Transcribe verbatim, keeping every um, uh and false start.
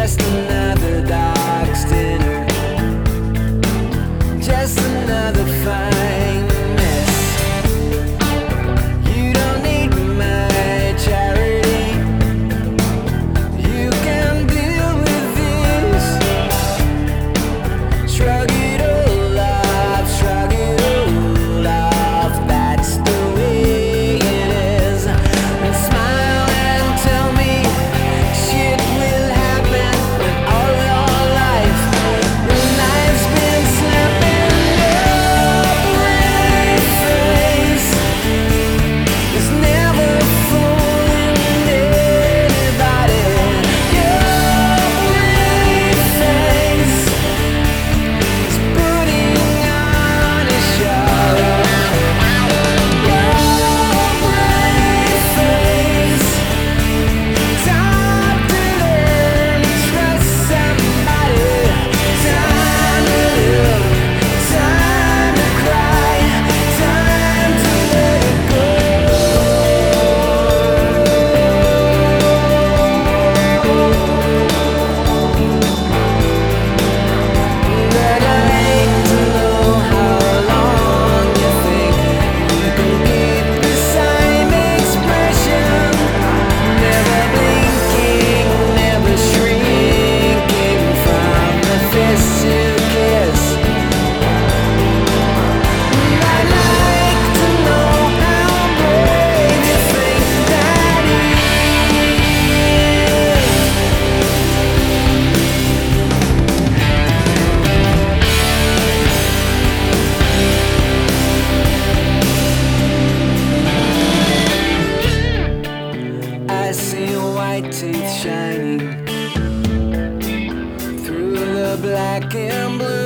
just another dog's dinner, just another fine mess. You don't need my charity, you can deal with this. Shrug it all off, shrug it all off, that's the way it is. And smile and tell me shit will happen in all your life. When life's been slapping your brave face, it's never fooling anybody. Your brave face is putting on a show. Your brave face, time to learn to trust somebody. Time to live, time to cry, time to let it go. But I hate to know how long you think you can keep the same expression, never blinking, never shrinking from the fist you kiss. I'd like to know how brave you think that is. I see white teeth shining through the black and blue.